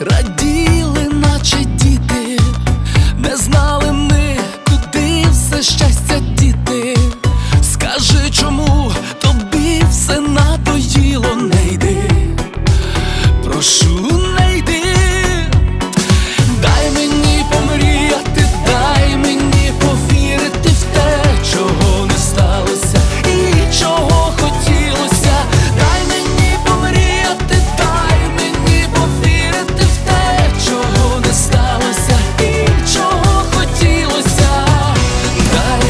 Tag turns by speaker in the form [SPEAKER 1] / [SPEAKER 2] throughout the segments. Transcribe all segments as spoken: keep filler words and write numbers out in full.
[SPEAKER 1] раділи, наче діти, не знали ми, куди все щастя діти. Скажи, чому тобі все надоїло? Не йди, прошу, не йди. Дай мені помріяти, дай мені повірити в те, чого не сталося і чого хотілося. Дай мені помріяти, дай мені повірити в те, чого не сталося і чого хотілося. Дай.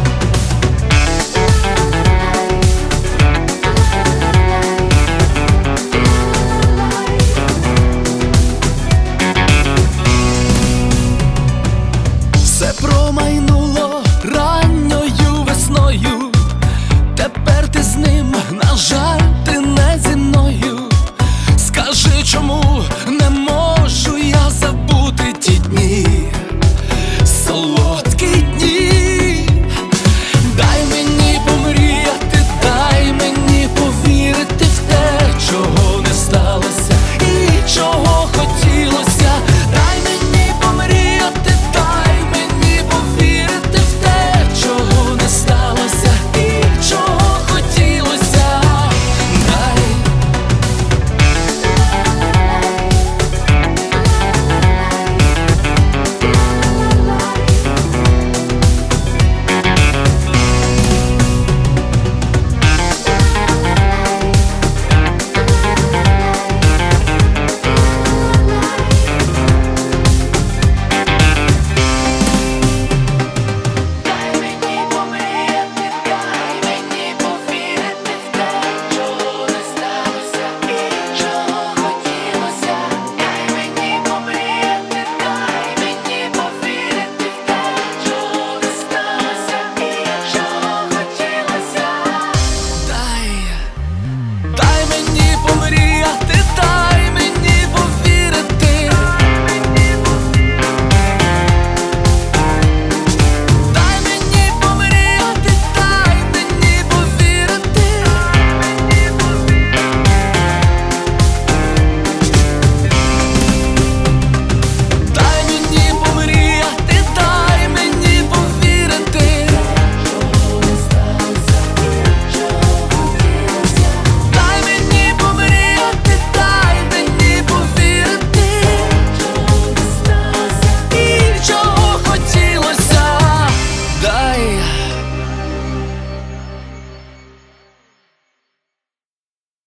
[SPEAKER 1] Все промайнуло ранньою весною, тепер ти з ним, на жаль, ти не зі мною. Скажи, чому